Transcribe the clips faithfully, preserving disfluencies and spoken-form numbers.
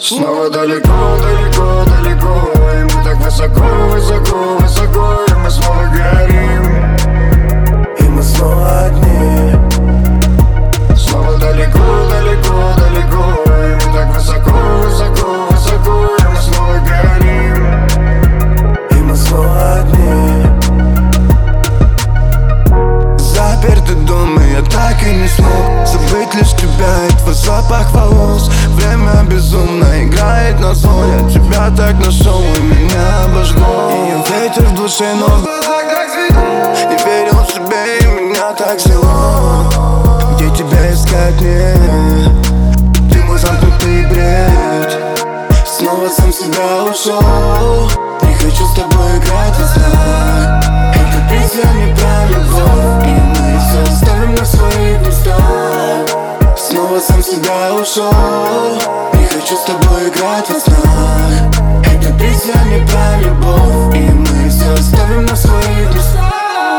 Снова далеко, далеко, далеко, и мы так высоко, высоко, высоко, и мы снова горим, и мы снова одни. Снова далеко, далеко, далеко, и мы так высоко, высоко, высоко, и мы снова горим, и мы снова одни. Запертый дом, и я так и не смог забыть лишь тебя и твой запах волос. Время безумно играет на зло, я тебя так нашел и меня обожгло. И ветер в душе, но в глазах так светло. Не верил в себе и меня так взяло. Где тебя искать мне? Ты мой замкнутый бред. Снова сам себя ушел. Не хочу с тобой играть во снах. Эта песня не про любовь, и мы все оставим на своих местах. Снова сам себя ушел. Не хочу с тобой играть во снах. Эта песня не про любовь, и мы все оставим на своих местах.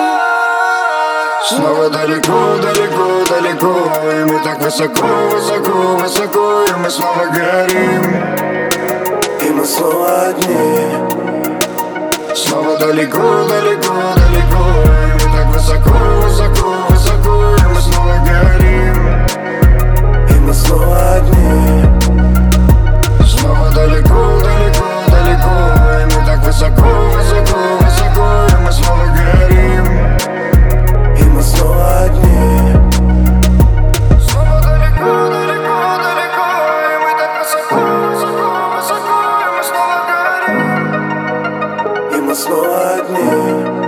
Снова далеко, далеко, далеко, и мы так высоко, высоко, высоко, и мы снова горим, и мы снова одни. Снова далеко, далеко, далеко, и мы так высоко, высоко, высоко, и мы снова горим, и мы снова одни. Снова далеко, далеко, далеко, и мы так высоко, высоко, высоко, и мы снова горим, и мы снова одни. Снова далеко, далеко, далеко, и мы так высоко, высоко, высоко, и мы снова горим, и мы снова одни.